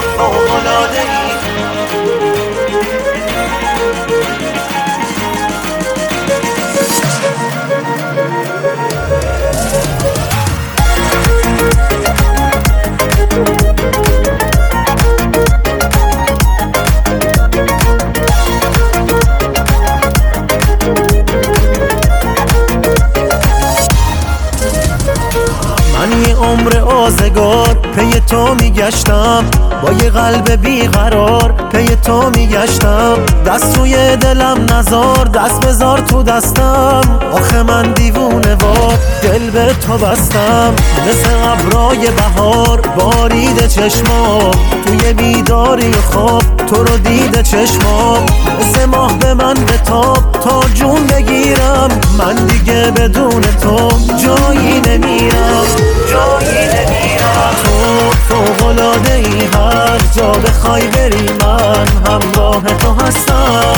فوق‌العاده‌ای. من یه عمر آزگار پی تو میگشتم، با یه قلب بیقرار پی تو میگشتم. دست روی دلم نزار، دست بذار تو دستم. آخه من دیوونه وار دل به تو بستم. مثل ابرای بهار بارید چشمام، توی بیداری خواب تو رو دیده چشمام. مثل ماه به من بتاب تا جون بگیرم، من دیگه بدون تو جایی نمیرم. تو فوق‌العاده‌ای، هر جا بخوای بری من همراه تو هستم.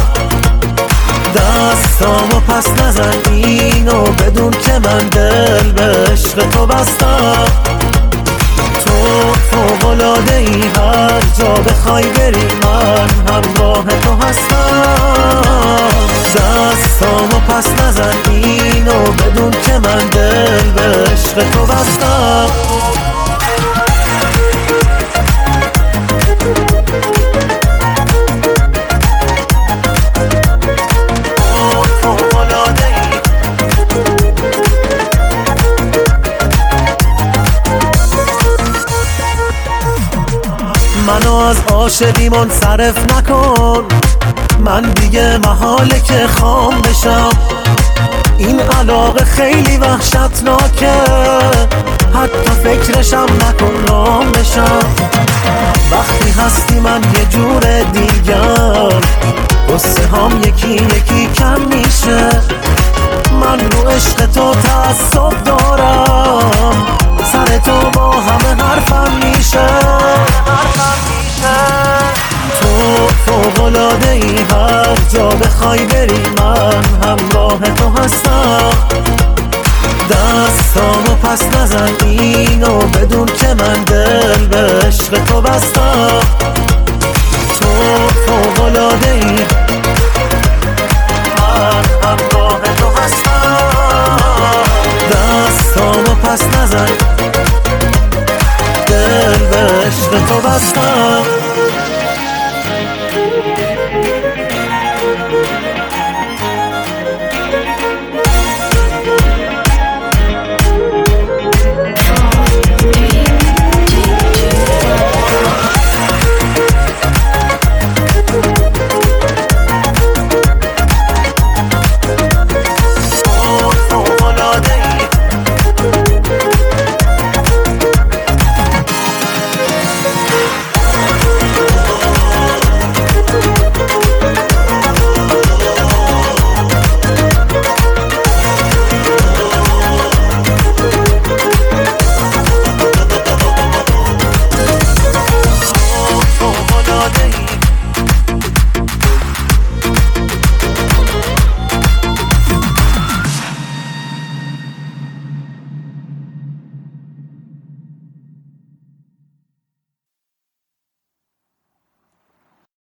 دستامو پس نزن اینو بدون که من دل به عشق تو بستم. تو فوق‌العاده‌ای، هر جا بخوای بری من همراه تو هستم. دستامو پس نزن اینو بدون که من دل به عشق تو بستم. منو از عاشقی منصرف نکن، من دیگه محاله که خام بشم. این علاقه خیلی وحشتناکه، حتی فکرشم نکن رام بشم. وقتی هستی من یه جور دیگر، قصه هم یکی یکی کم میشه. من رو عشق تو تعصب دارم، سر تو با همه حرفم میشه. تو فوق‌العاده‌ای، هر جا بخوای بری من همراه تو هستم. دستامو پس نزن اینو بدون که من دل به عشق تو بستم. تو فوق‌العاده‌ای، من همراه تو هستم. دستامو پس نزن دل به عشق تو بستم.